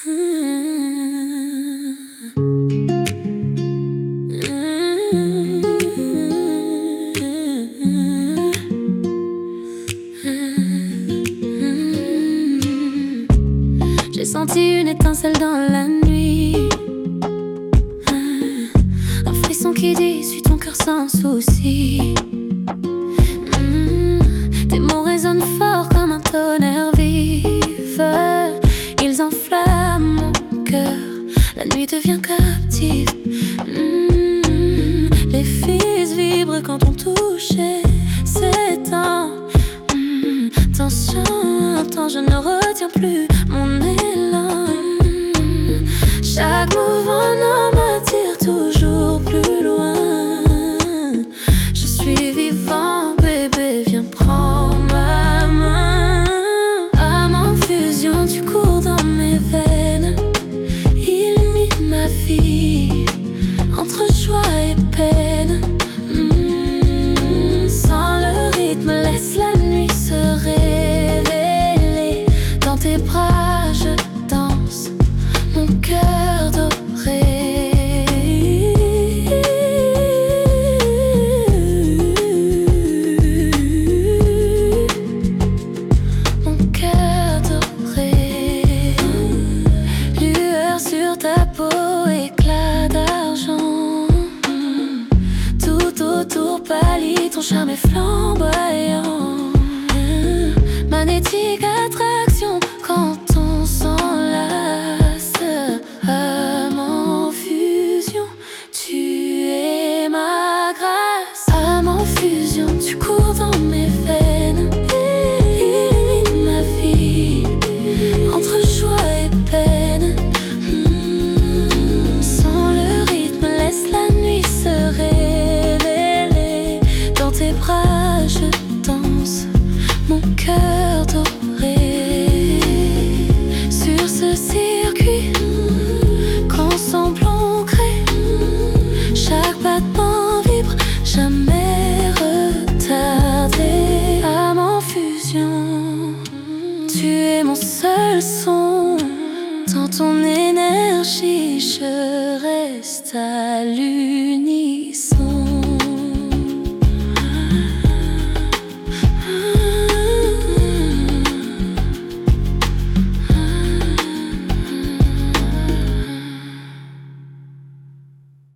J'ai senti une étincelle dans la nuit, un frisson qui dit suis ton cœur sans souci. Tes mots résonnent fort comme un tonnerre vif, ils enflamment mon cœur, la nuit devient captive. Les fils vibrent quand on touche et s'étend. Tension, je ne retiens plus mon élan. Chaque mouvement m'attire toujours plus loin. Je suis vivant, bébé, viens prendre ma main. Âme en fusion, tu cours dans mes veines, illumine ma vie, entre joie et peine. Sans le rythme, laisse la nuit se révéler. Dans tes bras, je danse, mon cœur doré. Mon cœur doré. Lueur sur ta peau, éclat d'argent. Tout autour pâlit, ton charme est flamboyant. Magnétique attraction quand on s'enlace. Âme en fusion, tu es ma grâce. Âme en fusion, tu cours dans mes veines, illumine ma vie, entre joie et peine. Sans le rythme, laisse la nuit se révéler. Dans tes bras, je danse, mon cœur doré. Sur ce circuit qu'ensemble on crée, chaque battement vibre, jamais retardé. Âme en fusion, tu es mon seul son. Dans ton énergie, je